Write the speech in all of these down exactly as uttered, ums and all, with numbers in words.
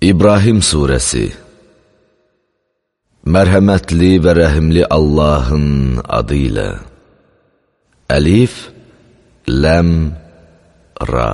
İbrahim Suresi. Mərhəmətli və rəhimli Allahın adı ilə. Əlif, Ləm, Ra.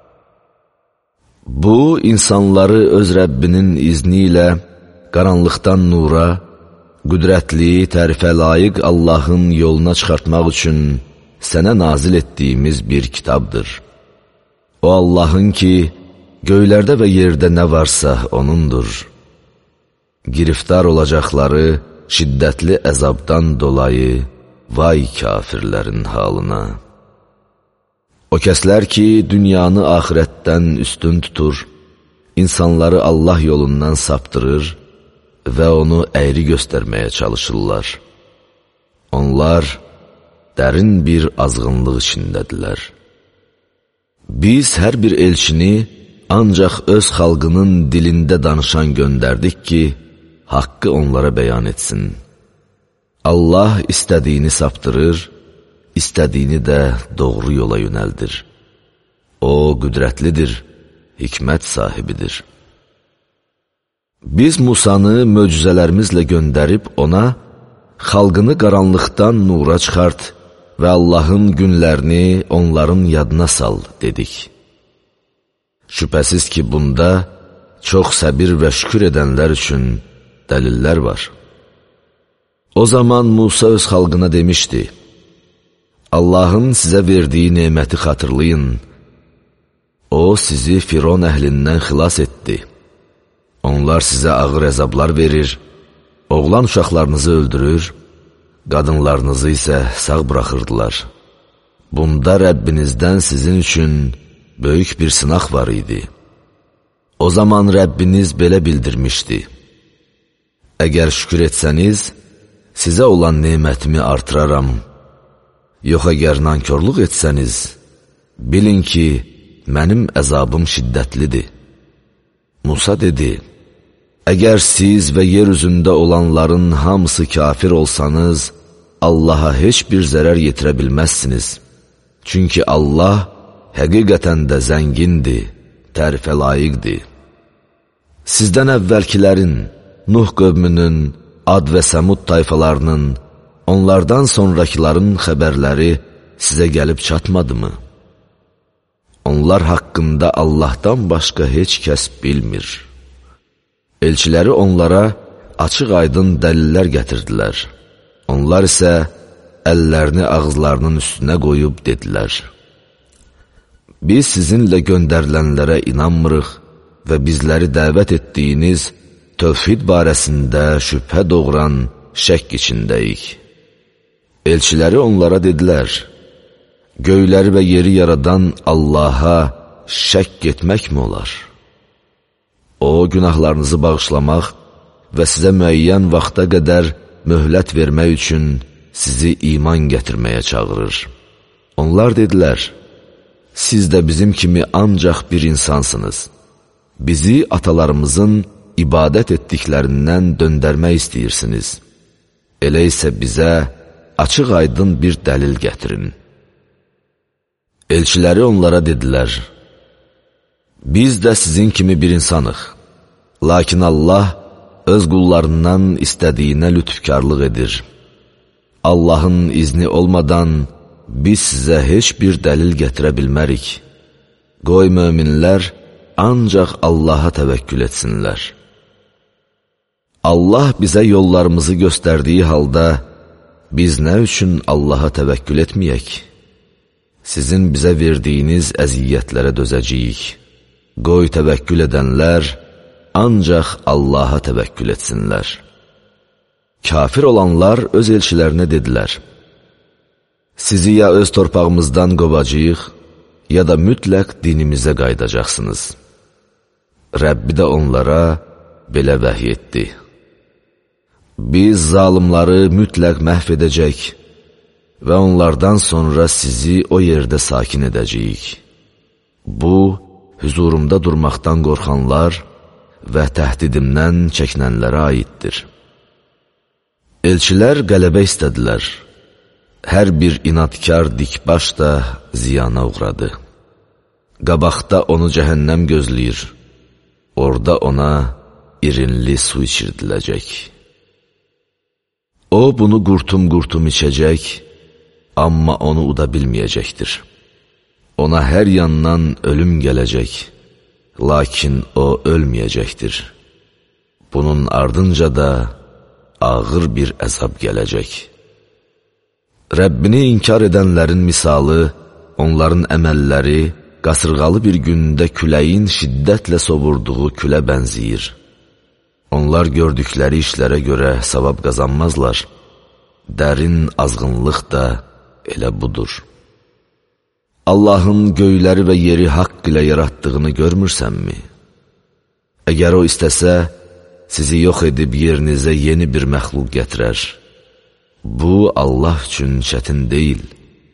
Bu, insanları öz Rəbbinin izni ilə qaranlıqdan nura, qüdrətli, tərifə layiq Allahın yoluna çıxartmaq üçün sənə nazil etdiyimiz bir kitabdır. O Allahın ki, göylərdə və yerdə nə varsa O'nundur. Giriftar olacaqları şiddətli əzabdan dolayı vay kafirlərin halına. O kəslər ki, dünyanı axirətdən üstün tutur, insanları Allah yolundan saptırır və onu əyri göstərməyə çalışırlar. Onlar dərin bir azğınlıq içindədirlər. Biz hər bir elçini ancaq öz xalqının dilində danışan göndərdik ki, haqqı onlara bəyan etsin. Allah istədiyini saptırır, istədiyini də doğru yola yönəldir. O, qüdrətlidir, hikmət sahibidir. Biz Musanı möcüzələrimizlə göndərib ona, xalqını qaranlıqdan nura çıxart və Allahın günlərini onların yadına sal, dedik. Şübhəsiz ki, bunda çox səbir və şükür edənlər üçün dəlillər var. O zaman Musa öz xalqına demişdi, Allahın sizə verdiyi neməti xatırlayın. O, sizi Firon əhlindən xilas etdi. Onlar sizə ağır əzablar verir, oğlan uşaqlarınızı öldürür, qadınlarınızı isə sağ buraxırdılar. Bunda Rəbbinizdən sizin üçün böyük bir sınaq var idi. O zaman Rəbbiniz belə bildirmişdi. Əgər şükür etsəniz, sizə olan nemətimi artıraram. Yox, əgər nankörlük etsəniz, bilin ki, mənim əzabım şiddətlidir. Musa dedi, əgər siz və yer üzündə olanların hamısı kafir olsanız, Allaha heç bir zərər yetirə bilməzsiniz. Çünki Allah həqiqətən də zəngindir, tərifə layiqdir. Sizdən əvvəlkilərin, Nuh qövmünün, Ad və Səmud tayfalarının, onlardan sonrakıların xəbərləri sizə gəlib çatmadımı? Onlar haqqında Allahdan başqa heç kəs bilmir. Elçiləri onlara açıq-aydın dəlillər gətirdilər. Onlar isə əllərini ağızlarının üstünə qoyub dedilər, biz sizinlə göndərilənlərə inanmırıq və bizləri dəvət etdiyiniz tövhid barəsində şübhə doğuran şəkk içindəyik. Elçiləri onlara dedilər, göyləri və yeri yaradan Allaha şəkk etməkmi olar? O, günahlarınızı bağışlamaq və sizə müəyyən vaxta qədər möhlət vermək üçün sizi iman gətirməyə çağırır. Onlar dedilər, siz də bizim kimi ancaq bir insansınız. Bizi atalarımızın ibadət etdiklərindən döndərmək istəyirsiniz. Elə isə bizə açıq-aydın bir dəlil gətirin. Elçiləri onlara dedilər, biz də sizin kimi bir insanıq. Lakin Allah öz qullarından istədiyinə lütfkarlıq edir. Allahın izni olmadan biz sizə heç bir dəlil gətirə bilmərik. Qoy möminlər ancaq Allaha təvəkkül etsinlər. Allah bizə yollarımızı göstərdiyi halda, biz nə üçün Allaha təvəkkül etməyək? Sizin bizə verdiyiniz əziyyətlərə dözəcəyik. Qoy təvəkkül edənlər ancaq Allaha təvəkkül etsinlər. Kafir olanlar öz elçilərinə dedilər, sizi ya öz torpağımızdan qovacağıq, ya da mütləq dinimizə qaydacaqsınız. Rəbbi də onlara belə vəhy etdi. Biz zalimları mütləq məhv edəcək və onlardan sonra sizi o yerdə sakin edəcəyik. Bu, hüzurumda durmaqdan qorxanlar və təhdidimdən çəkinənlərə aiddir. Elçilər qələbə istədilər. Hər bir inadkar dikbaş da ziyana uğradı. Qabaqda onu cəhənnəm gözləyir. Orada ona irinli su içirdiləcək. O, bunu qurtum-qurtum içəcək, amma onu uda bilməyəcəkdir. Ona hər yandan ölüm gələcək, lakin o ölməyəcəkdir. Bunun ardınca da ağır bir əzab gələcək. Rəbbini inkar edənlərin misalı, onların əməlləri, qasırğalı bir gündə küləyin şiddətlə sovurduğu külə bənziyir. Onlar gördükləri işlərə görə savab qazanmazlar. Dərin azğınlıq da elə budur. Allahın göyləri və yeri haqq ilə yaratdığını görmürsənmi? Əgər o istəsə, sizi yox edib yerinizə yeni bir məxluq gətirər. Bu, Allah üçün çətin deyil.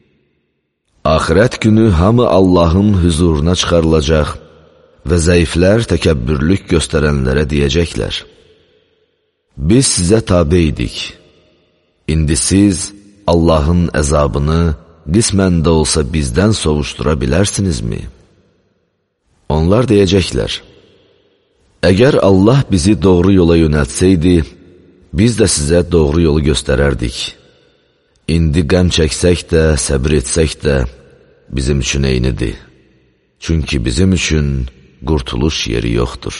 Axirət günü hamı Allahın huzuruna çıxarılacaq və zəiflər təkəbbürlük göstərənlərə deyəcəklər: biz sizə tabe idik. İndi siz Allahın əzabını qismən də olsa bizdən sovuşdura bilərsinizmi? Onlar deyəcəklər: əgər Allah bizi doğru yola yönəltsəydi, biz də sizə doğru yolu göstərərdik. İndi qəm çəksək də, səbir etsək də bizim üçün eynidir. Çünki bizim üçün qurtuluş yeri yoxdur.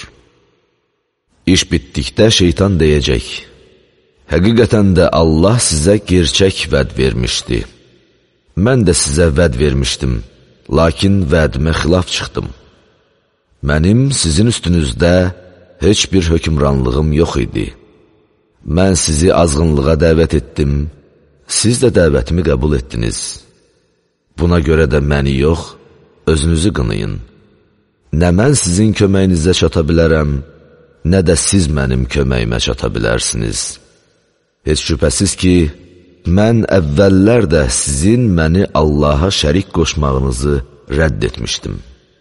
İş bitdikdə şeytan deyəcək: həqiqətən də Allah sizə gerçək vəd vermişdi. Mən də sizə vəd vermişdim, lakin vədimə xilaf çıxdım. Mənim sizin üstünüzdə heç bir hökmranlığım yox idi. Mən sizi azğınlığa dəvət etdim, siz də dəvətimi qəbul etdiniz. Buna görə də məni yox, özünüzü qınayın. Nə mən sizin köməyinizə çata bilərəm, nə də siz mənim köməyimə çata bilərsiniz. Heç şübhəsiz ki, mən əvvəllər də sizin məni Allaha şərik qoşmağınızı rədd etmişdim.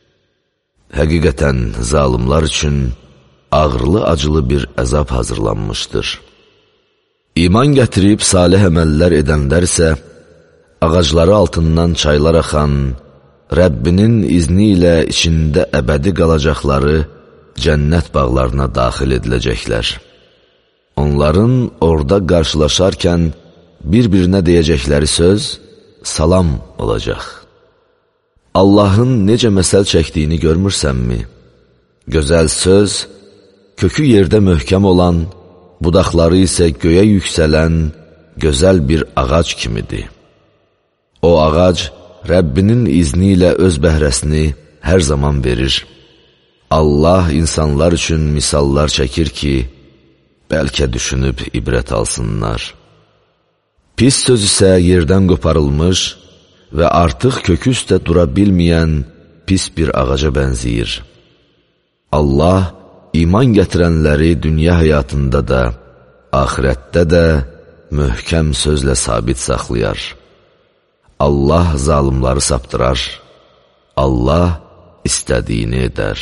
Həqiqətən zalimlar üçün ağırlı-acılı bir əzab hazırlanmışdır. İman gətirib salih əməllər edənlər isə ağacları altından çaylar axan, Rəbbinin izni ilə içində əbədi qalacaqları cənnət bağlarına daxil ediləcəklər. Onların orada qarşılaşarkən bir-birinə deyəcəkləri söz salam olacaq. Allahın necə məsəl çəkdiyini görmürsənmi? Gözəl söz, kökü yerdə möhkəm olan, budaqları isə göyə yüksələn gözəl bir ağac kimidir. O ağac Rəbbinin izni ilə öz bəhrəsini hər zaman verir. Allah insanlar üçün misallar çəkir ki, bəlkə düşünüb ibrət alsınlar. Pis söz isə yerdən qoparılmış və artıq kökü üstə dura bilməyən pis bir ağaca bənziyir. Allah iman gətirənləri dünya həyatında da, axirətdə də möhkəm sözlə sabit saxlayar. Allah zalimları saptırar, Allah istədiyini edər.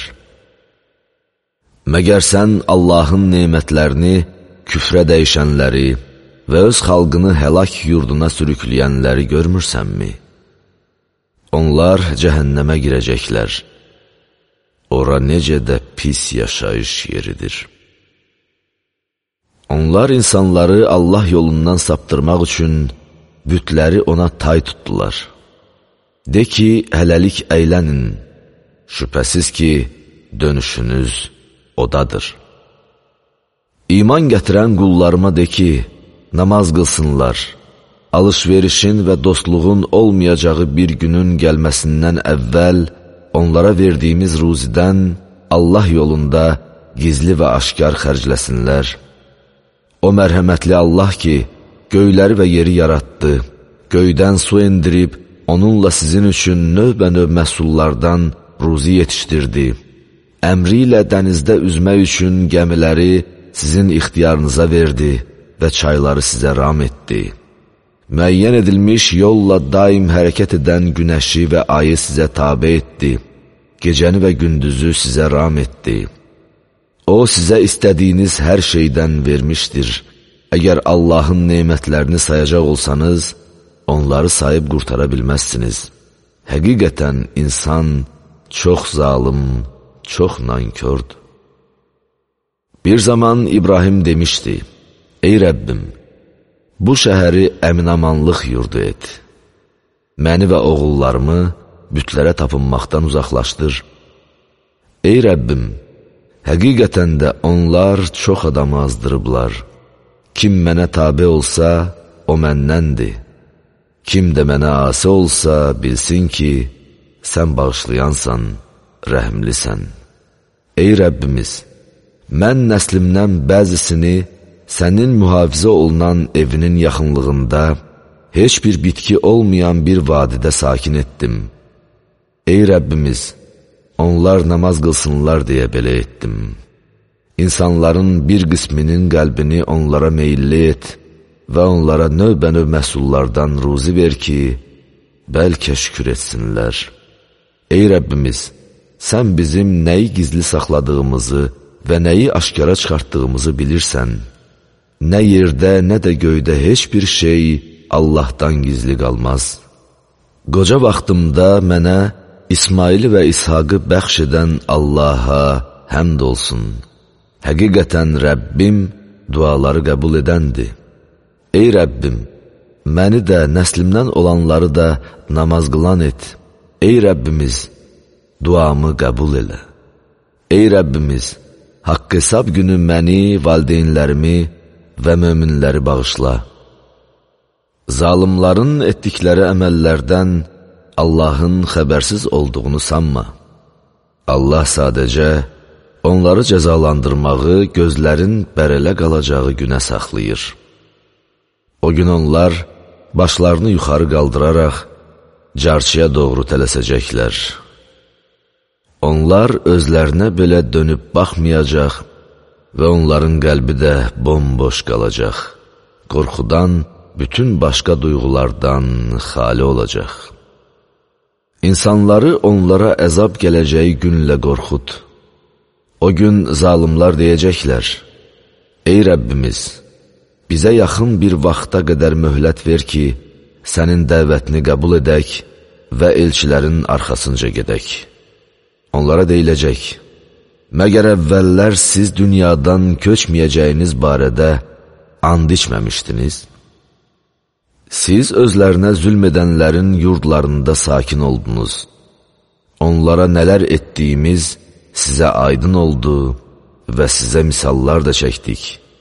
Məgər sən Allahın nemətlərini küfrə dəyişənləri və öz xalqını həlak yurduna sürükləyənləri görmürsənmi? Onlar cəhənnəmə girəcəklər. Ora necə də pis yaşayış yeridir. Onlar insanları Allah yolundan saptırmaq üçün bütləri ona tay tutdular. De ki, hələlik əylənin, şübhəsiz ki, dönüşünüz odadır. İman gətirən qullarıma de ki, namaz qılsınlar, alış-verişin və dostluğun olmayacağı bir günün gəlməsindən əvvəl onlara verdiyimiz ruzidən Allah yolunda gizli və aşkar xərcləsinlər. O mərhəmətli Allah ki, göyləri və yeri yaratdı, göydən su endirib, onunla sizin üçün növbə-növ məhsullardan ruzi yetişdirdi. Əmri ilə dənizdə üzmək üçün gəmiləri sizin ixtiyarınıza verdi və çayları sizə ram etdi. Müəyyən edilmiş yolla daim hərəkət edən günəşi və ayı sizə tabe etdi. Gecəni və gündüzü sizə ram etdi. O, sizə istədiyiniz hər şeydən vermişdir. Əgər Allahın nemətlərini sayacaq olsanız, onları sayıb qurtara bilməzsiniz. Həqiqətən insan çox zalım, çox nankördür. Bir zaman İbrahim demişdi, ey Rəbbim, bu şəhəri əminamanlıq yurdu et. Məni və oğullarımı bütlərə tapınmaqdan uzaqlaşdır. Ey Rəbbim, həqiqətən də onlar çox adamı azdırıblar. Kim mənə tabe olsa, o məndəndir. Kim də mənə asi olsa, bilsin ki, sən bağışlayansan, rəhimlisən. Ey Rəbbimiz, mən nəslimdən bəzisini sənin mühafizə olunan evinin yaxınlığında heç bir bitki olmayan bir vadidə sakin etdim. Ey Rəbbimiz, onlar namaz qılsınlar deyə belə etdim. İnsanların bir qisminin qəlbini onlara meyilli et və onlara növbə-növ məhsullardan ruzi ver ki, bəlkə şükür etsinlər. Ey Rəbbimiz, sən bizim nəyi gizli saxladığımızı və nəyi aşkara çıxartdığımızı bilirsən. Nə yerdə, nə də göydə heç bir şey Allahdan gizli qalmaz. Qoca vaxtımda mənə İsmaili və İshaqı bəxş edən Allaha həmd olsun. Həqiqətən Rəbbim duaları qəbul edəndir. Ey Rəbbim, məni də, nəslimdən olanları da namaz qılan et. Ey Rəbbimiz, duamı qəbul elə. Ey Rəbbimiz, haqq hesab günü məni, valideynlərimi və möminləri bağışla. Zalimların etdikləri əməllərdən Allahın xəbərsiz olduğunu sanma. Allah sadəcə onları cəzalandırmağı gözlərin bərələ qalacağı günə saxlayır. O gün onlar başlarını yuxarı qaldıraraq carçıya doğru tələsəcəklər. Onlar özlərinə belə dönüb baxmayacaq və onların qəlbi də bomboş qalacaq. Qorxudan, bütün başqa duyğulardan xali olacaq. İnsanları onlara əzab gələcəyi günlə qorxud. O gün zalimlar deyəcəklər, ey Rəbbimiz, bizə yaxın bir vaxta qədər möhlət ver ki, sənin dəvətini qəbul edək və elçilərin arxasınca gedək. Onlara deyiləcək, məgər əvvəllər siz dünyadan köçməyəcəyiniz barədə and içməmişdiniz? Siz özlərinə zülm edənlərin yurdlarında sakin oldunuz. Onlara nələr etdiyimiz sizə aydın oldu və sizə misallar da çəkdik.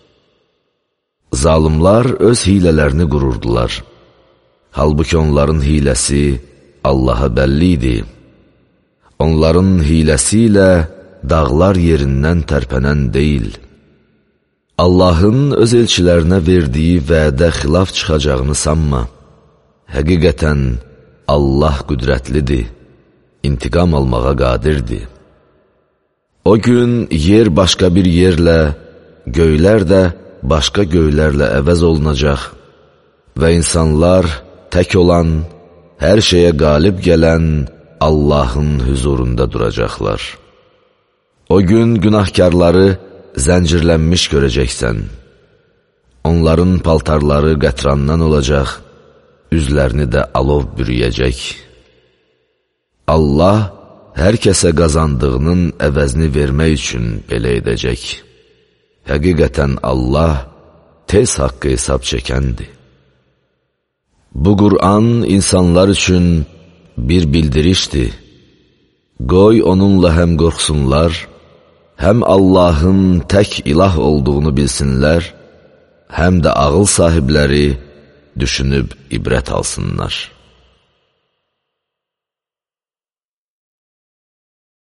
Zalimlar öz hilələrini qururdular. Halbuki onların hiləsi Allaha bəlli idi. Onların hiləsi ilə dağlar yerindən tərpənən deyil. Allahın öz elçilərinə verdiyi vədə xilaf çıxacağını sanma. Həqiqətən Allah qüdrətlidir, intiqam almağa qadirdir. O gün yer başqa bir yerlə, göylər də başqa göylərlə əvəz olunacaq və insanlar tək olan, hər şeyə qalib gələn Allahın huzurunda duracaqlar. O gün günahkarları zəncirlənmiş görəcəksən. Onların paltarları qətrandan olacaq, üzlərini də alov bürüyəcək. Allah hər kəsə qazandığının əvəzini vermək üçün belə edəcək. Həqiqətən Allah tez haqqı hesab çəkəndir. Bu Qur'an insanlar üçün bir bildirişdir. Qoy onunla həm qorxsunlar, həm Allahın tək ilah olduğunu bilsinlər, həm də ağıl sahibləri düşünüb ibrət alsınlar.